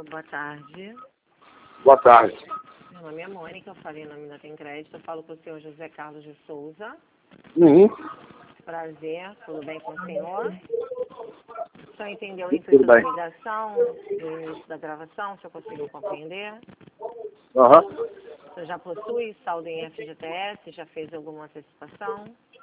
Boa tarde. Boa tarde. Meu nome é Mônica, eu falei em nome da Tem Crédito. Eu falo com o senhor José Carlos de Souza. Uhum. Prazer, tudo bem com o senhor? O senhor entendeu o Tudo intuito da bem. ligação, do início da gravação? O senhor conseguiu compreender? Aham. O senhor já possui saldo em FGTS? Já fez alguma antecipação?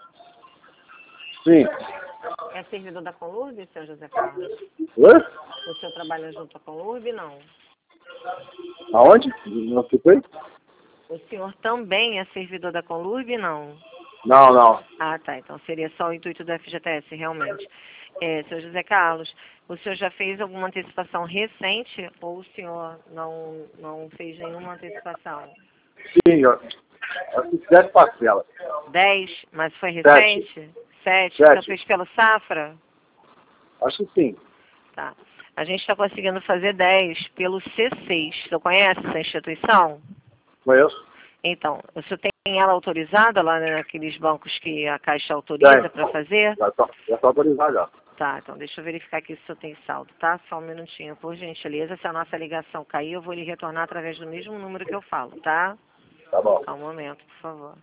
Sim. É servidor da Conlurb, senhor José Carlos? Oi? O senhor trabalha junto à Conlurb? Não. Aonde? Não foi? O senhor também é servidor da Conlurb? Não. Não, não. Ah, tá. Então seria só o intuito do FGTS, realmente. Senhor José Carlos, o senhor já fez alguma antecipação recente ou o senhor não fez nenhuma antecipação? Sim, ó. Eu fiz 7 parcelas. 10, mas foi recente? 7. O senhor fez pelo Safra? Acho que sim. Tá. A gente está conseguindo fazer 10 pelo C6. O senhor conhece essa instituição? Conheço? Então, o senhor tem ela autorizada lá naqueles bancos que a Caixa autoriza para fazer? Já tá autorizado já. Tá, então deixa eu verificar aqui se o senhor tem saldo, tá? Só um minutinho, por gentileza. Se a nossa ligação cair, eu vou lhe retornar através do mesmo número que eu falo, tá? Tá bom. Só um momento, por favor.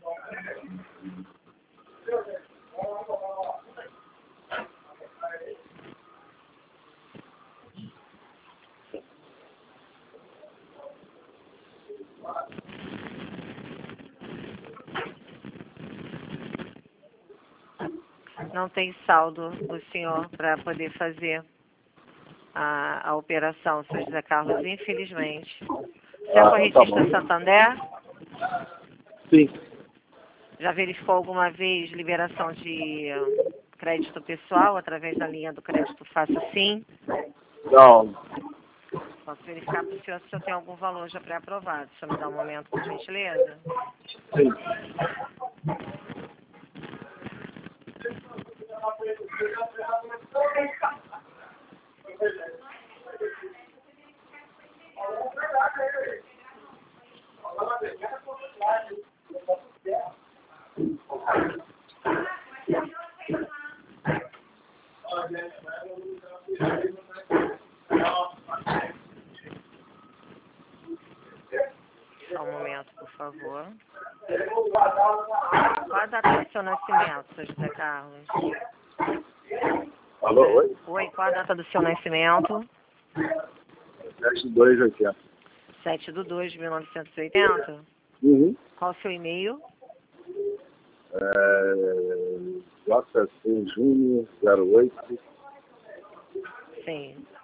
Não tem saldo do senhor para poder fazer a operação, senhor José Carlos, infelizmente. Você é correntista Santander? Sim. Já verificou alguma vez liberação de crédito pessoal através da linha do crédito Faça Sim? Não. Posso verificar para o senhor se o senhor tem algum valor já pré-aprovado. O senhor me dá um momento, por gentileza? Sim. Só um momento, por favor. Qual a data do seu nascimento, senhor José Carlos? Alô, oi? Oi, qual a data do seu nascimento? 7280. 7/2/1980? Uhum. Qual o seu e-mail? JC Júnior 08. Sim.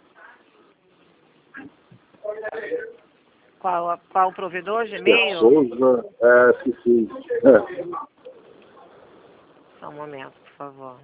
Qual o provedor de e-mail? Souza, sim. Só um momento, por favor.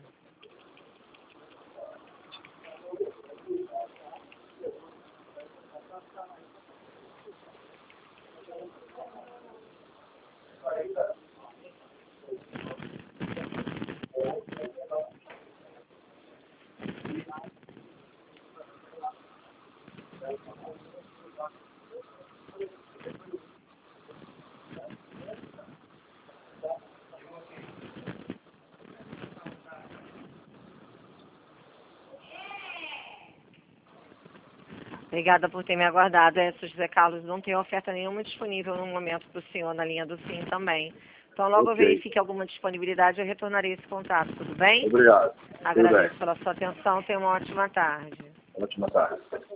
Obrigada por ter me aguardado. Senhor José Carlos, não tem oferta nenhuma disponível no momento para o senhor na linha do Sim também. Então, logo eu verifique alguma disponibilidade, eu retornarei esse contato, tudo bem? Obrigado. Agradeço pela sua atenção, tenha uma ótima tarde. Ótima tarde.